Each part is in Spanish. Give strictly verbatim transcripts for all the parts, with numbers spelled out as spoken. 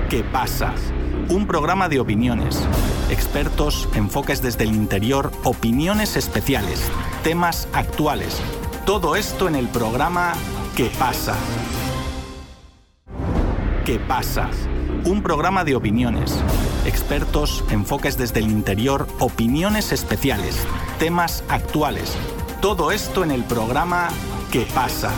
¿Qué pasa? Un programa de opiniones, expertos, enfoques desde el interior, opiniones especiales, temas actuales. Todo esto en el programa ¿Qué pasa? ¿Qué pasa? Un programa de opiniones, expertos, enfoques desde el interior, opiniones especiales, temas actuales. Todo esto en el programa ¿Qué pasa?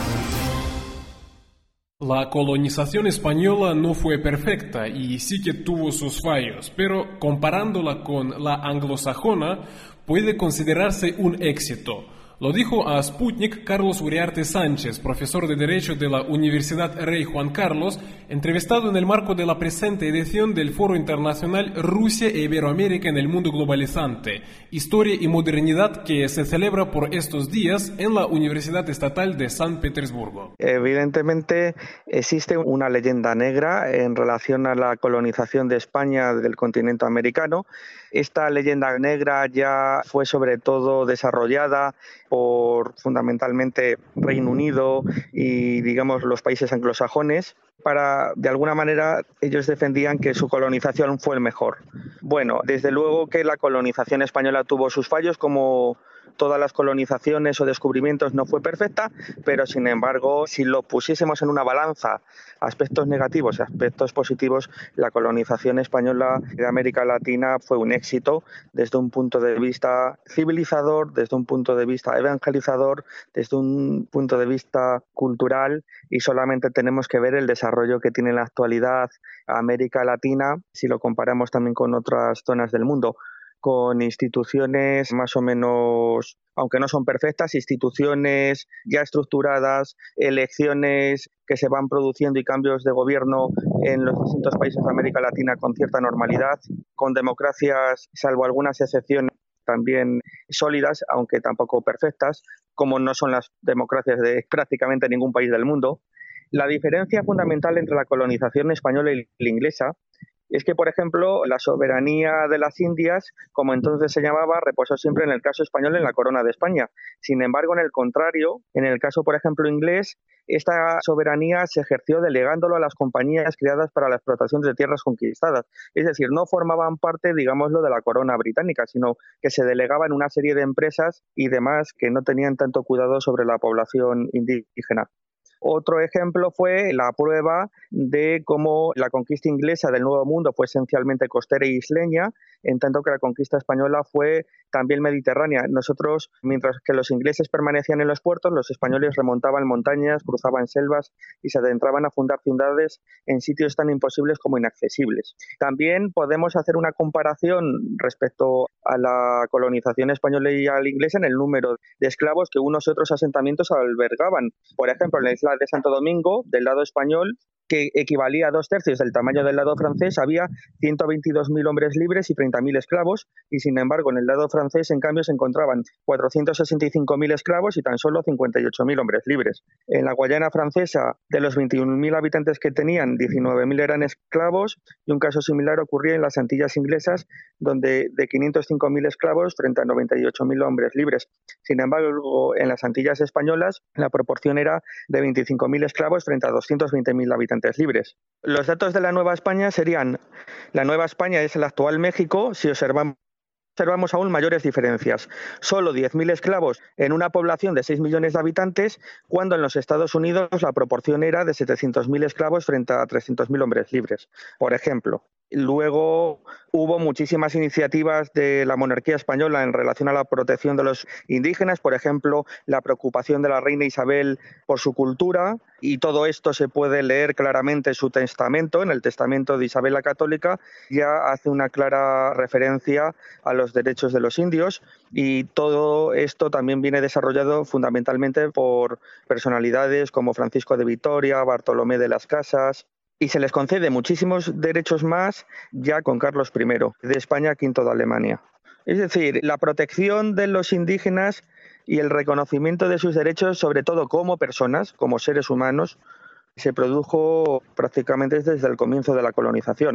La colonización española no fue perfecta y sí que tuvo sus fallos, pero comparándola con la anglosajona puede considerarse un éxito. Lo dijo a Sputnik Carlos Uriarte Sánchez, profesor de Derecho de la Universidad Rey Juan Carlos, entrevistado en el marco de la presente edición del Foro Internacional Rusia e Iberoamérica en el Mundo Globalizante, Historia y Modernidad, que se celebra por estos días en la Universidad Estatal de San Petersburgo. Evidentemente existe una leyenda negra en relación a la colonización de España del continente americano. Esta leyenda negra ya fue sobre todo desarrollada por fundamentalmente Reino Unido y digamos los países anglosajones. Para, de alguna manera, ellos defendían que su colonización fue el mejor. Bueno, desde luego que la colonización española tuvo sus fallos, como todas las colonizaciones o descubrimientos no fue perfecta, pero sin embargo, si lo pusiésemos en una balanza, aspectos negativos y aspectos positivos, la colonización española de América Latina fue un éxito desde un punto de vista civilizador, desde un punto de vista evangelizador, desde un punto de vista cultural, y solamente tenemos que ver el desarrollo que tiene en la actualidad América Latina si lo comparamos también con otras zonas del mundo, con instituciones más o menos, aunque no son perfectas, instituciones ya estructuradas, elecciones que se van produciendo y cambios de gobierno en los distintos países de América Latina con cierta normalidad, con democracias, salvo algunas excepciones, también sólidas, aunque tampoco perfectas, como no son las democracias de prácticamente ningún país del mundo. La diferencia fundamental entre la colonización española y la inglesa es que, por ejemplo, la soberanía de las Indias, como entonces se llamaba, reposó siempre en el caso español en la corona de España. Sin embargo, en el contrario, en el caso, por ejemplo, inglés, esta soberanía se ejerció delegándolo a las compañías creadas para la explotación de tierras conquistadas. Es decir, no formaban parte, digámoslo, de la corona británica, sino que se delegaba en una serie de empresas y demás que no tenían tanto cuidado sobre la población indígena. Otro ejemplo fue la prueba de cómo la conquista inglesa del Nuevo Mundo fue esencialmente costera e isleña, en tanto que la conquista española fue también mediterránea. Nosotros, mientras que los ingleses permanecían en los puertos, los españoles remontaban montañas, cruzaban selvas y se adentraban a fundar ciudades en sitios tan imposibles como inaccesibles. También podemos hacer una comparación respecto a la colonización española y a la inglesa en el número de esclavos que unos y otros asentamientos albergaban. Por ejemplo, en la isla de Santo Domingo, del lado español, que equivalía a dos tercios del tamaño del lado francés, había ciento veintidós mil hombres libres y treinta mil esclavos, y sin embargo en el lado francés en cambio se encontraban cuatrocientos sesenta y cinco mil esclavos y tan solo cincuenta y ocho mil hombres libres. En la Guayana francesa, de los veintiún mil habitantes que tenían, diecinueve mil eran esclavos, y un caso similar ocurría en las Antillas inglesas, donde de quinientos cinco mil esclavos frente a noventa y ocho mil hombres libres. Sin embargo, en las Antillas españolas la proporción era de veinticinco mil esclavos frente a doscientos veinte mil habitantes libres. Los datos de la Nueva España serían: la Nueva España es el actual México, si observamos Observamos aún mayores diferencias. Solo diez mil esclavos en una población de seis millones de habitantes, cuando en los Estados Unidos la proporción era de setecientos mil esclavos frente a trescientos mil hombres libres, por ejemplo. Luego hubo muchísimas iniciativas de la monarquía española en relación a la protección de los indígenas, por ejemplo, la preocupación de la reina Isabel por su cultura, y todo esto se puede leer claramente en su testamento, en el testamento de Isabel la Católica, ya hace una clara referencia a los derechos de los indios, y todo esto también viene desarrollado fundamentalmente por personalidades como Francisco de Vitoria, Bartolomé de las Casas, y se les concede muchísimos derechos más ya con Carlos primero de España, quinto de Alemania. Es decir, la protección de los indígenas y el reconocimiento de sus derechos, sobre todo como personas, como seres humanos, se produjo prácticamente desde el comienzo de la colonización.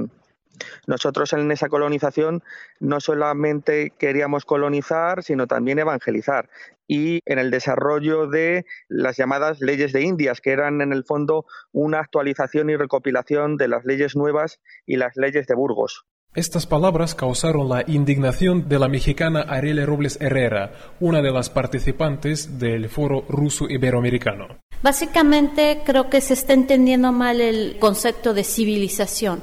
Nosotros en esa colonización no solamente queríamos colonizar, sino también evangelizar. Y en el desarrollo de las llamadas leyes de Indias, que eran en el fondo una actualización y recopilación de las leyes nuevas y las leyes de Burgos. Estas palabras causaron la indignación de la mexicana Arely Robles Herrera, una de las participantes del Foro Ruso Iberoamericano. Básicamente creo que se está entendiendo mal el concepto de civilización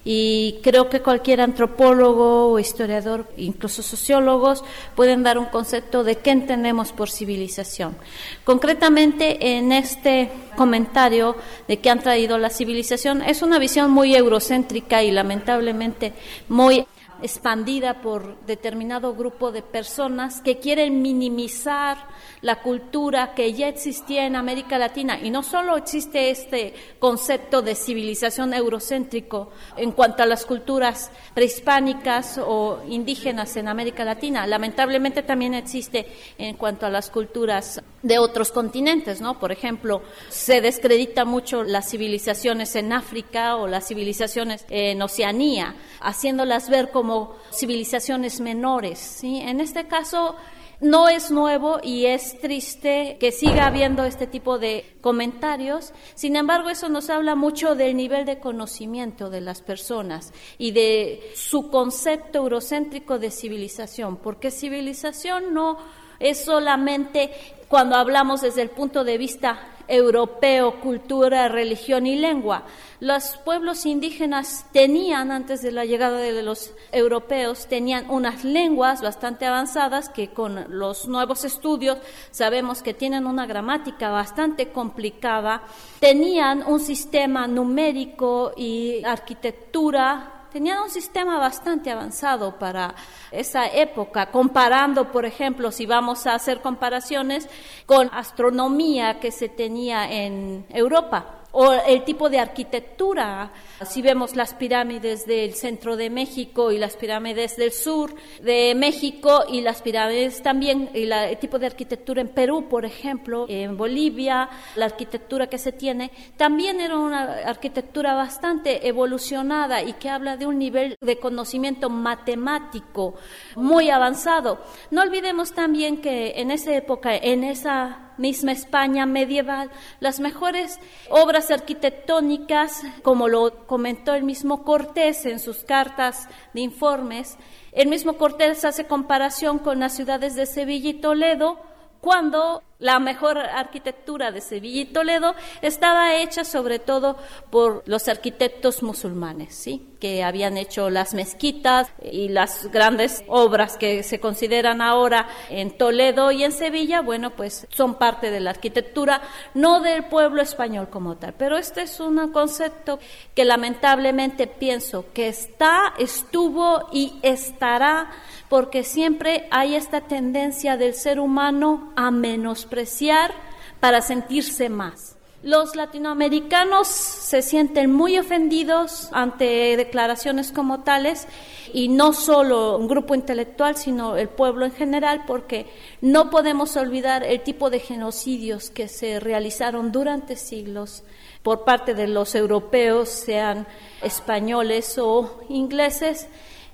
y creo que cualquier antropólogo o historiador, incluso sociólogos, pueden dar un concepto de qué entendemos por civilización. Concretamente en este comentario de que han traído la civilización es una visión muy eurocéntrica y lamentablemente muy expandida por determinado grupo de personas que quieren minimizar la cultura que ya existía en América Latina. Y no solo existe este concepto de civilización eurocéntrico en cuanto a las culturas prehispánicas o indígenas en América Latina, lamentablemente también existe en cuanto a las culturas de otros continentes, ¿no? Por ejemplo, se descredita mucho las civilizaciones en África o las civilizaciones en Oceanía, haciéndolas ver como civilizaciones menores, ¿sí? En este caso no es nuevo y es triste que siga habiendo este tipo de comentarios. Sin embargo, eso nos habla mucho del nivel de conocimiento de las personas y de su concepto eurocéntrico de civilización, porque civilización no es solamente cuando hablamos desde el punto de vista europeo, cultura, religión y lengua. Los pueblos indígenas tenían, antes de la llegada de los europeos, tenían unas lenguas bastante avanzadas que con los nuevos estudios sabemos que tienen una gramática bastante complicada, tenían un sistema numérico y arquitectura. Tenían un sistema bastante avanzado para esa época, comparando, por ejemplo, si vamos a hacer comparaciones con astronomía que se tenía en Europa, o el tipo de arquitectura. Si vemos las pirámides del centro de México y las pirámides del sur de México y las pirámides también, y la, el tipo de arquitectura en Perú, por ejemplo, en Bolivia, la arquitectura que se tiene, también era una arquitectura bastante evolucionada y que habla de un nivel de conocimiento matemático muy avanzado. No olvidemos también que en esa época, en esa misma España medieval, las mejores obras arquitectónicas, como lo comentó el mismo Cortés en sus cartas de informes, el mismo Cortés hace comparación con las ciudades de Sevilla y Toledo, cuando la mejor arquitectura de Sevilla y Toledo estaba hecha sobre todo por los arquitectos musulmanes, ¿sí?, que habían hecho las mezquitas y las grandes obras que se consideran ahora en Toledo y en Sevilla. Bueno, pues son parte de la arquitectura, no del pueblo español como tal. Pero este es un concepto que lamentablemente pienso que está, estuvo y estará, porque siempre hay esta tendencia del ser humano a menospreciar para sentirse más. Los latinoamericanos se sienten muy ofendidos ante declaraciones como tales, y no solo un grupo intelectual, sino el pueblo en general, porque no podemos olvidar el tipo de genocidios que se realizaron durante siglos por parte de los europeos, sean españoles o ingleses,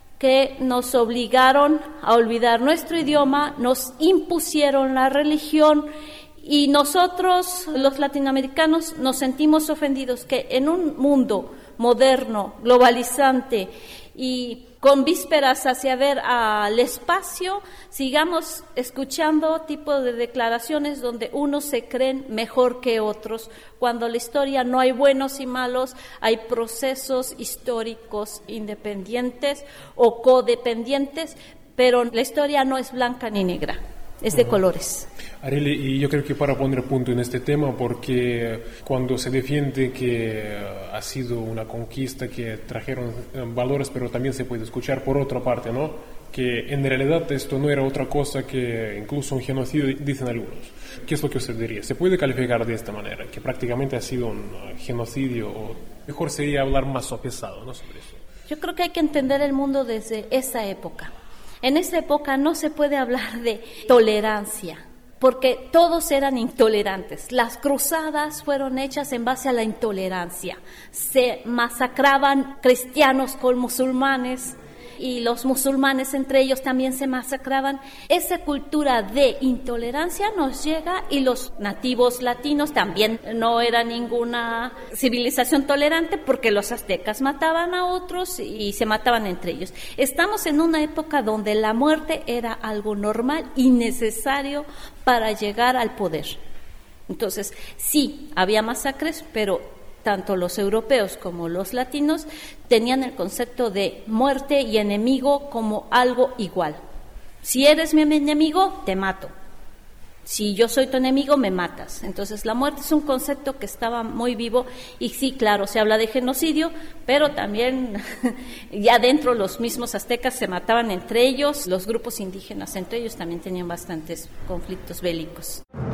que nos obligaron a olvidar nuestro idioma, nos impusieron la religión, y nosotros, los latinoamericanos, nos sentimos ofendidos que en un mundo moderno, globalizante y con vísperas hacia ver al espacio, sigamos escuchando tipo de declaraciones donde unos se creen mejor que otros, cuando en la historia no hay buenos y malos, hay procesos históricos independientes o codependientes, pero la historia no es blanca ni negra. Es de colores. Arely, y yo creo que para poner punto en este tema, porque cuando se defiende que ha sido una conquista, que trajeron valores, pero también se puede escuchar por otra parte, ¿no?, que en realidad esto no era otra cosa que incluso un genocidio, dicen algunos. ¿Qué es lo que usted diría? ¿Se puede calificar de esta manera, que prácticamente ha sido un genocidio, o mejor sería hablar más sopesado, ¿no?, sobre eso? Yo creo que hay que entender el mundo desde esa época. En esa época no se puede hablar de tolerancia, porque todos eran intolerantes. Las cruzadas fueron hechas en base a la intolerancia. Se masacraban cristianos con musulmanes y los musulmanes entre ellos también se masacraban. Esa cultura de intolerancia nos llega, y los nativos latinos también no era ninguna civilización tolerante, porque los aztecas mataban a otros y se mataban entre ellos. Estamos en una época donde la muerte era algo normal y necesario para llegar al poder. Entonces, sí, había masacres, pero tanto los europeos como los latinos tenían el concepto de muerte y enemigo como algo igual. Si eres mi enemigo, te mato. Si yo soy tu enemigo, me matas. Entonces, la muerte es un concepto que estaba muy vivo, y sí, claro, se habla de genocidio, pero también ya dentro los mismos aztecas se mataban entre ellos, los grupos indígenas entre ellos también tenían bastantes conflictos bélicos.